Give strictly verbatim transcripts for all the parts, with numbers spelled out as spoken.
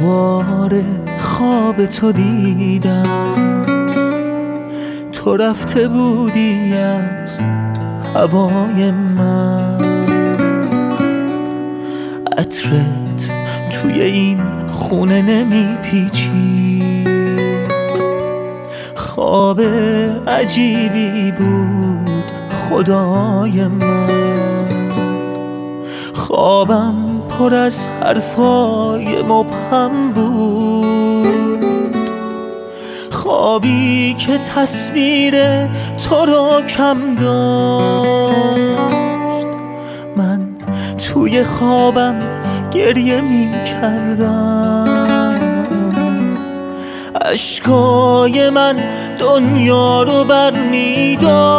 دوباره خواب تو دیدم، تو رفته بودی از هوای من، عطرت توی این خونه نمی پیچی، خواب عجیبی بود خدای من، خوابم پر از حرفای مبهم بود، خوابی که تصویر تو رو کم داشت، من توی خوابم گریه می کردم، اشکای من دنیا رو بر می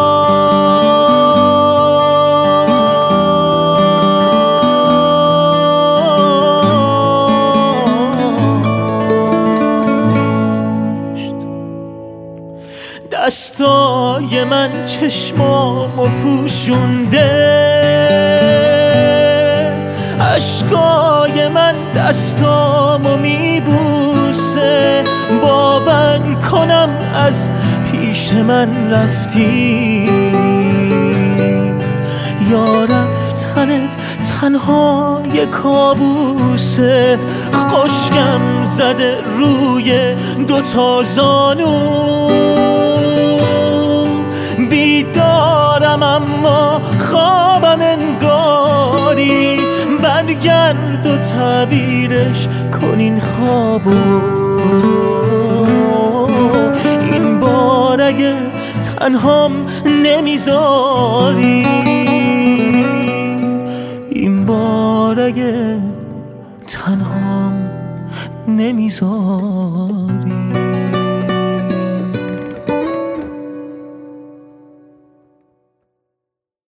داشت، دستای من چشمامو پوشونده، اشکای من دستامو میبوسه، باور کنم از پیش من رفتی، یا رفتنت تنها یه کابوسه، خشکم زده روی دوتا زانو، بیدارم اما خوابم انگاری، برگرد و تعبیرش کن این خوابو، این بار اگه تنهام نمیذاری، این بار اگه تنهام نمیذاری.